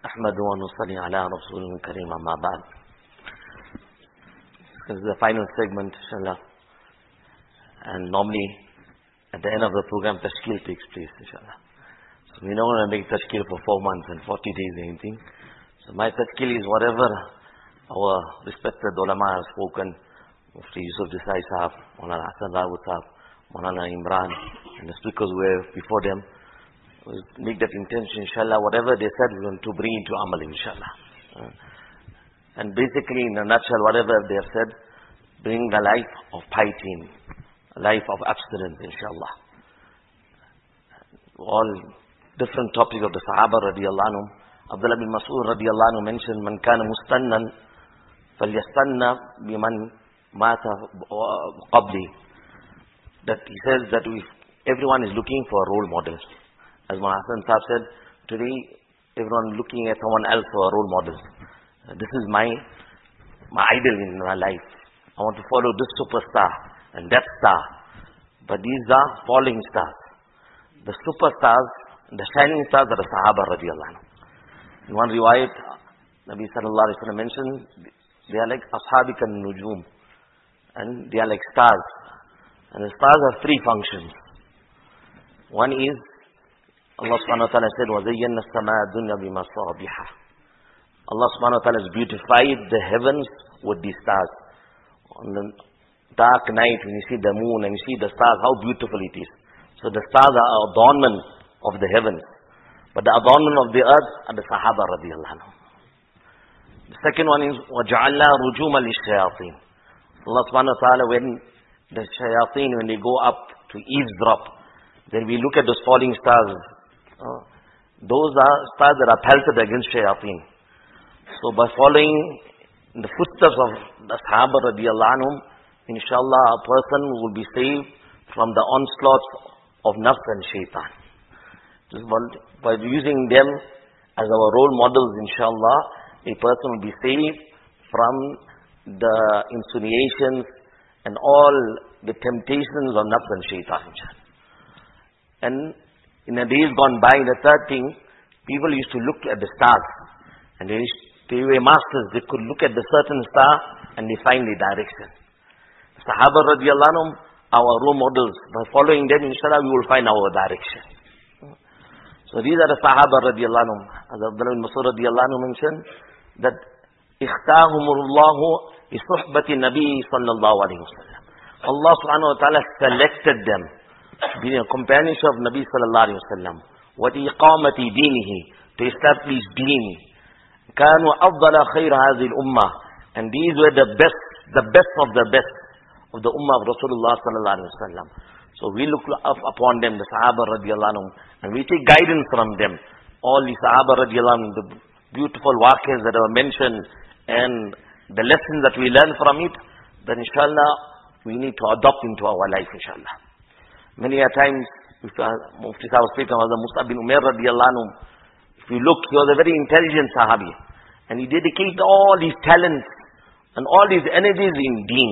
أحمد ونصلي على رسول الكريم أما بعد. This is the final segment, inshallah. And normally, at the end of the program, tashkil takes place, inshallah. So we're not going to make tashkil for 4 months and 40 days or anything. So my tashkil is whatever our respected ulama have spoken, Mufti Yusuf Desai Sahab, Maulana Hassan Rawat Sahab, Maulana Imran, and the speakers who were before them. We'll make that intention, inshallah. Whatever they said, we're going to bring into amal, inshallah. And basically, in a nutshell, whatever they have said, bring a life of piety, a life of abstinence, inshallah. All different topics of the Sahaba radiallahu anhum. Abdullah bin Mas'ud radiallahu anhu mentioned, Man kana mustannan, falyastanna biman mata qabli. That he says that if everyone is looking for a role model. As Maulana Hassan Sahab said, today everyone looking at someone else for a role model. This is my idol in my life. I want to follow this superstar and that star. But these are falling stars. The superstars, the shining stars are the Sahaba radiallahu anhu. In one riwayat, Nabi sallallahu alayhi wa sallam mentioned, they are like ashabika nujum. And they are like stars. And the stars have 3 functions. One is, Allah subhanahu wa ta'ala said, وَزَيَّنَّا السَّمَاءَ الدُّنْيَا بِمَصَابِحَ. Allah subhanahu wa ta'ala has beautified the heavens with these stars. On the dark night, when you see the moon and you see the stars, how beautiful it is. So the stars are adornment of the heavens. But the adornment of the earth are the Sahaba radiallahu anhu. The second one is, وَجَعَلْنَا رُجُومًا لِلشَّيَاطِينَ. Allah subhanahu wa ta'ala, when the shayateen, when they go up to eavesdrop, then we look at those falling stars. Those are stars that are pelted against shayateen. So by following the footsteps of the Sahaba radiallahu anhum, inshallah a person will be saved from the onslaughts of nafs and shaitan. Just by using them as our role models, inshallah, a person will be saved from the insinuations and all the temptations of nafs and shaitan. And in the days gone by, the third thing, people used to look at the stars. And they were masters. They could look at the certain star and they find the direction. Sahaba radiallahu anhum, our role models. By following them, inshallah, we will find our direction. So these are the Sahaba radiallahu anhum. As Abdullah bin Mas'ud radiallahu anhu mentioned, that ikhtahumullahu li suhbati Nabi sallallahu alayhi wa sallam. Allah subhanahu wa ta'ala selected them, being a companionship of Nabi sallallahu alayhi wa sallam. وَإِقَامَةِ دِينِهِ, to establish deen. كَانُوا أَفْضَلَ خَيْرَ هَذِهِ الْأُمَّةِ, and these were the best of the best of the ummah of Rasulullah sallallahu alayhi wa sallam. So we look up upon them, the Sahaba radiallahu anhum, and we take guidance from them. All the Sahaba radiallahu anhum, the beautiful waqas that are mentioned, and the lessons that we learn from it, then inshallah, we need to adopt into our life, inshallah. Many a times, Mufti Sahib was speaking of the Mus'ab bin Umair radiallahu anhu. If you look, he was a very intelligent Sahabi. And he dedicated all his talents and all his energies in deen.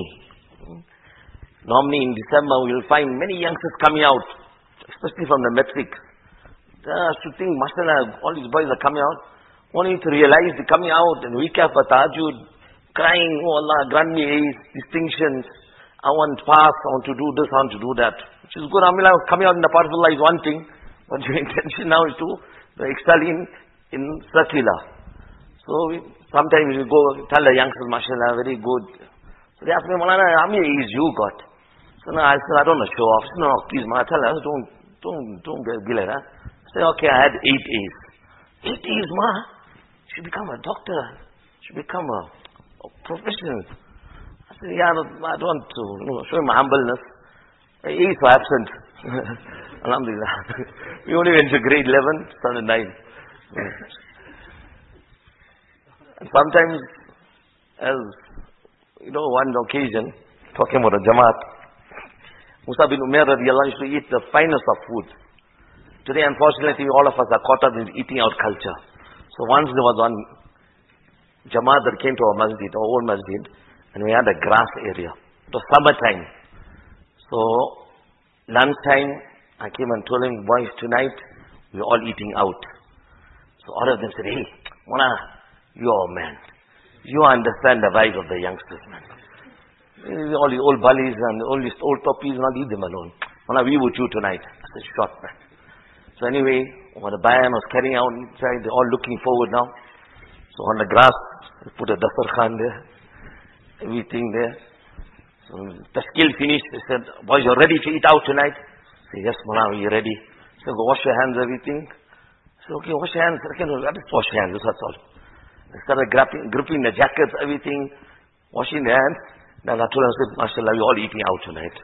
Normally in December, we will find many youngsters coming out, especially from the metric. They should think, mashallah, all these boys are coming out. Only to realize they're coming out and week after tahajjud, crying, oh Allah, grant me distinctions. I want to pass, I want to do this, I want to do that. Which is good. Alhamdulillah, coming out in the path of Allah is one thing, but your intention now is to excel in circular. So sometimes you go tell the youngsters, mashallah, very good. So they ask me, Maulana, how many A's you got? So now I said, I don't want to show off. No, please, man, I tell her, don't be like that. I say, okay, I had 8 A's. 8 A's, ma. You should become a doctor. You should become a professional. I said, yeah, I don't want to show my humbleness. A's were absent. Alhamdulillah. We only went to grade 11, standard 9. And sometimes, as one occasion, talking about a Jamaat, Mus'ab bin Umair radiallahu anhu used to eat the finest of food. Today, unfortunately, all of us are caught up in eating out culture. So once there was one Jamaat that came to our masjid, our old masjid, and we had a grass area. It was summertime. So, lunchtime, I came and told him, boys, tonight, we're all eating out. So all of them said, hey, Mona, you're a man. You understand the vibe of the youngsters, man. All these old bullies and all these old toppies, not leave them alone. Mona, we with you tonight. I said, short, man. So anyway, when the bayan was carrying out inside, they're all looking forward now. So on the grass, we put a dasar khan there. Everything there. So the skill finished. They said, boys, you're ready to eat out tonight? I said, yes, Mona, we're ready. So go wash your hands, everything. So okay, wash your hands. Okay, no, just wash your hands, that's all. They started gripping the jackets, everything, washing their hands. Then I told them, mashallah, we're all eating out tonight.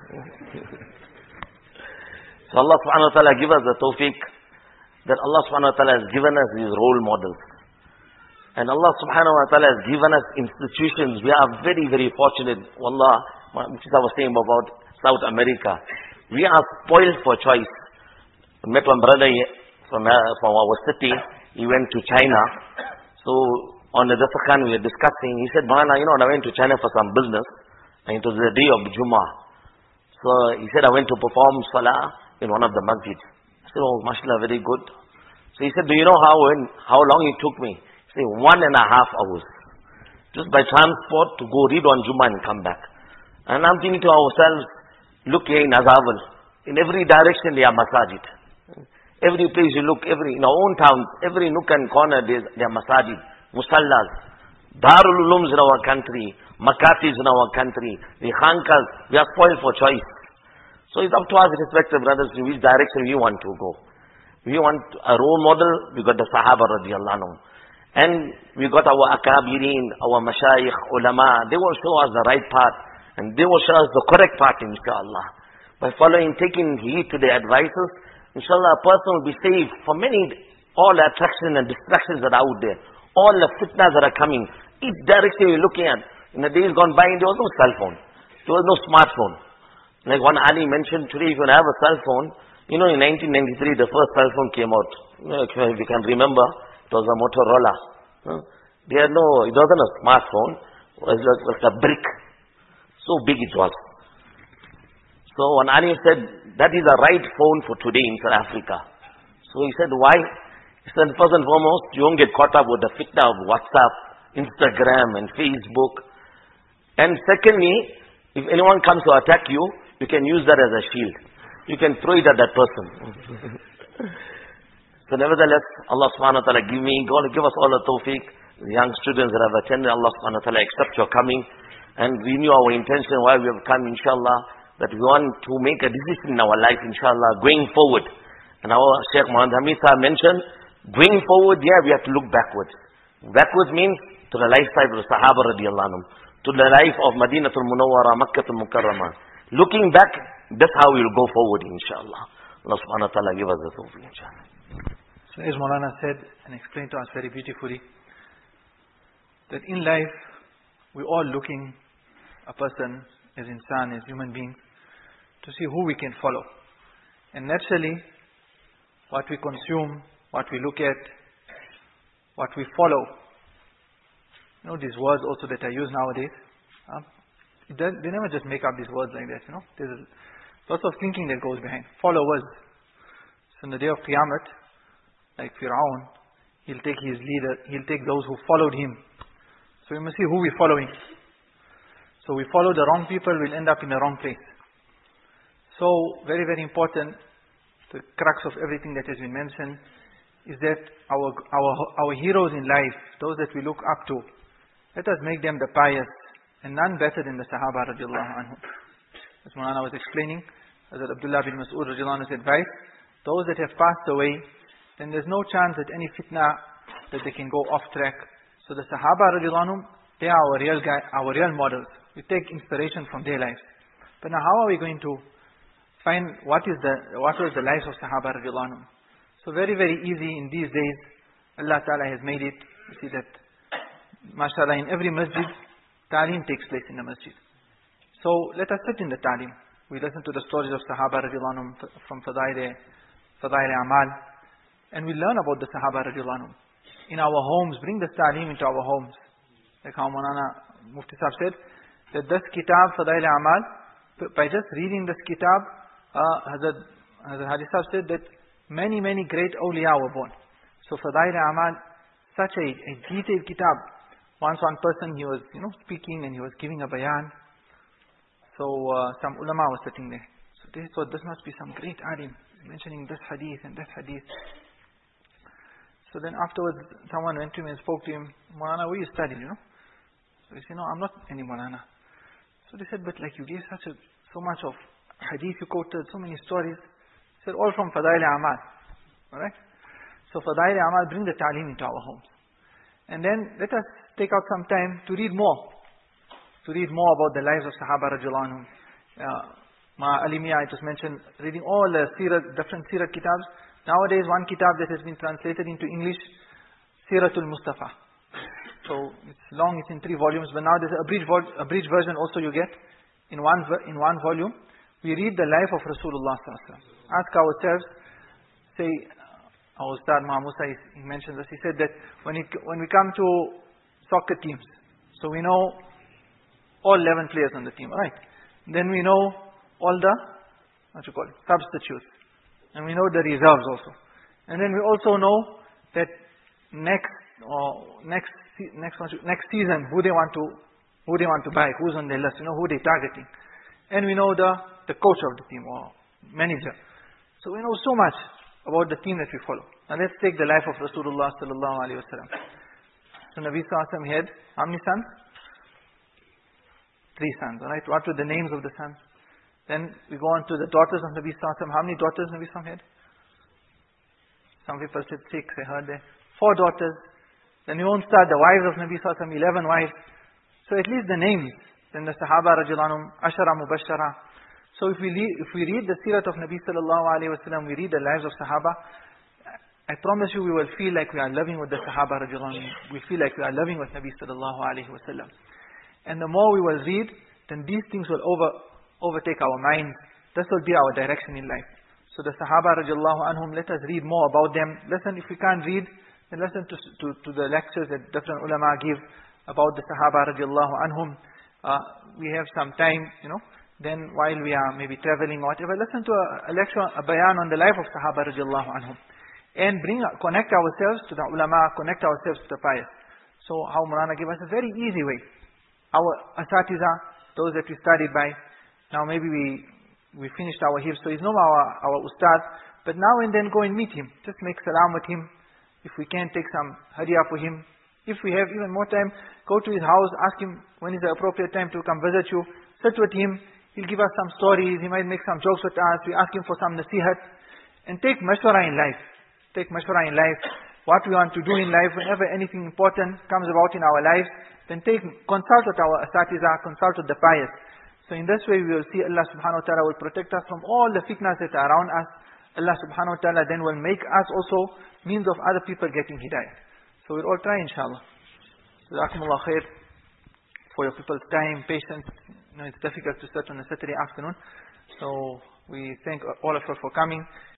So Allah subhanahu wa ta'ala give us the tawfiq that Allah subhanahu wa ta'ala has given us these role models. And Allah subhanahu wa ta'ala has given us institutions. We are very, very fortunate. Wallah, which is I was saying about South America. We are spoiled for choice. I met one brother from our city. He went to China. So on the Dasakhan we were discussing. He said, Maulana, I went to China for some business. And it was the day of Jummah. So he said, I went to perform Salah in one of the masjids. I said, oh, mashallah, very good. So he said, do you know how long it took me? He said, 1.5 hours. Just by transport to go read on Jummah and come back. And I'm thinking to ourselves, look here in Azawal. In every direction they are masajid. Every place you look, in our own towns, every nook and corner there are masajid, musallas, Darul Ulums in our country, Makatis in our country, the Khankas, we are spoiled for choice. So it's up to us, respected brothers, in which direction we want to go. We want a role model, we got the Sahaba radiallahu anhum. And we got our Akabirin, our Mashayikh, Ulama, they will show us the right path, and they will show us the correct path, inshallah. By taking heed to their advices, inshallah, a person will be saved from all the attractions and distractions that are out there. All the fitnas that are coming. Each direction you're looking at. In the days gone by, there was no cell phone. There was no smartphone. Like one Ali mentioned today, if you have a cell phone, in 1993, the first cell phone came out. If you can remember, it was a Motorola. It wasn't a smartphone. It was like a brick. So big it was. So when Ali said, that is the right phone for today in South Africa. So he said, why? He said, first and foremost, you won't get caught up with the fitna of WhatsApp, Instagram and Facebook. And secondly, if anyone comes to attack you, you can use that as a shield. You can throw it at that person. So nevertheless, Allah subhanahu wa ta'ala give us all the tawfiq. The young students that have attended, Allah subhanahu wa ta'ala accept your coming. And renew our intention why we have come, inshallah, that we want to make a decision in our life, inshallah, going forward. And our Sheikh Muhammad Hamid Sahib mentioned, going forward, we have to look backwards. Backwards means to the lifestyle of the Sahaba radiallahu anhum, to the life of Madinatul Munawwara, Makkatul Mukarramah. Looking back, that's how we will go forward, inshallah. Allah subhanahu wa ta'ala give us the tawfiq, inshallah. So as Maulana said and explained to us very beautifully, that in life, we're all looking a person as insan, as human beings, to see who we can follow. And naturally, what we consume, what we look at, what we follow. These words also that are used nowadays, they never just make up these words like that, There's lots of thinking that goes behind. Followers. So in the day of Qiyamah, like Fir'aun, he'll take his leader, he'll take those who followed him. So we must see who we're following. So we follow the wrong people, we'll end up in the wrong place. So very, very important, the crux of everything that has been mentioned, is that our heroes in life, those that we look up to, let us make them the pious, and none better than the Sahaba radiallahu anhu. As Maulana was explaining, as Abdullah bin Mas'ud radiallahu anhu's advice, those that have passed away, then there's no chance that any fitna, that they can go off track. So the Sahaba radiallahu anhu, they are our real models. We take inspiration from their lives. But now how are we going to find what was the lives of Sahaba radiallahu anhu? So very, very easy in these days. Allah Ta'ala has made it. You see that, mashallah, in every masjid, ta'lim takes place in the masjid. So let us sit in the ta'lim. We listen to the stories of Sahaba radiallahu anhum from Fadail Amal. And we learn about the Sahaba radiallahu anhum. In our homes, bring the ta'lim into our homes. Like how Maulana Mufti Sahib said, that this kitab, Fadail Amal, by just reading this kitab, Hazrat Haji Sahib said that many, many great awliya were born. So Fadail Amal such a detailed kitab. Once one person, he was, speaking and he was giving a bayan. So some ulama was sitting there. So they thought this must be some great alim, mentioning this hadith and that hadith. So then afterwards, someone went to him and spoke to him, Maulana, where you studied, So he said, no, I'm not any Maulana. So they said, but like you gave so much of hadith you quoted, so many stories. He said, all from Fadail Amal. Alright? So Fadail Amal, bring the ta'lim into our homes. And then let us take out some time to read more. To read more about the lives of Sahaba radiallahu anhum. Alimiyah, I just mentioned, reading all the different Sirat kitabs. Nowadays, one kitab that has been translated into English, Siratul Mustafa. So it's long, it's in 3 volumes, but now there's a abridged version also you get in one volume. We read the life of Rasulullah sallallahu alaihi wasallam. Ask ourselves, say, our Ustad Musa, he mentioned this, he said that when we come to soccer teams, so we know all 11 players on the team, right? Then we know all the, substitutes. And we know the reserves also. And then we also know that next season, who they want to buy, who's on their list, who they're targeting. And we know the coach of the team or manager. So we know so much about the team that we follow. Now let's take the life of Rasulullah sallallahu alaihi wasallam. So Nabi sallallahu alaihi wasallam had how many sons? 3 sons. Alright, what were the names of the sons? Then we go on to the daughters of Nabi sallallahu alaihi wasallam. How many daughters Nabi sallallahu alaihi wasallam had? Some people said 6, I heard there. 4 daughters. Then we won't start the wives of Nabi sallallahu alaihi wasallam, 11 wives. So at least the names. Then the Sahaba radiallahu anhum, Ashara Mubashara. So if we read the Sirat of Nabi sallallahu alaihi wasallam, we read the lives of Sahaba, I promise you we will feel like we are loving with the Sahaba radiallahu anhum. We feel like we are loving with Nabi sallallahu alaihi wasallam. And the more we will read, then these things will overtake our minds. This will be our direction in life. So the Sahaba radiallahu anhum, let us read more about them. Listen, if we can't read, then listen to the lectures that different ulama give about the Sahaba radiallahu anhum. We have some time, then while we are maybe traveling or whatever, listen to a lecture, a bayan on the life of Sahaba radiallahu anhum. And connect ourselves to the ulama, connect ourselves to the pious. So how Maulana gave us a very easy way. Our asatiza, those that we studied by, now maybe we finished our hifz, so he's no more our ustad, but now and then go and meet him. Just make salam with him. If we can, take some hadiah for him. If we have even more time, go to his house, ask him when is the appropriate time to come visit you. Sit with him. He'll give us some stories. He might make some jokes with us. We ask him for some nasihat. And take mashwara in life. Take mashwara in life. What we want to do in life, whenever anything important comes about in our lives, then consult with our asatiza, consult with the pious. So in this way we will see Allah subhanahu wa ta'ala will protect us from all the fitnas that are around us. Allah subhanahu wa ta'ala then will make us also means of other people getting hidayah. So we'll all try inshallah. Jazakumullah khair for your people's time, patience. It's difficult to sit on a Saturday afternoon. So we thank all of you for coming.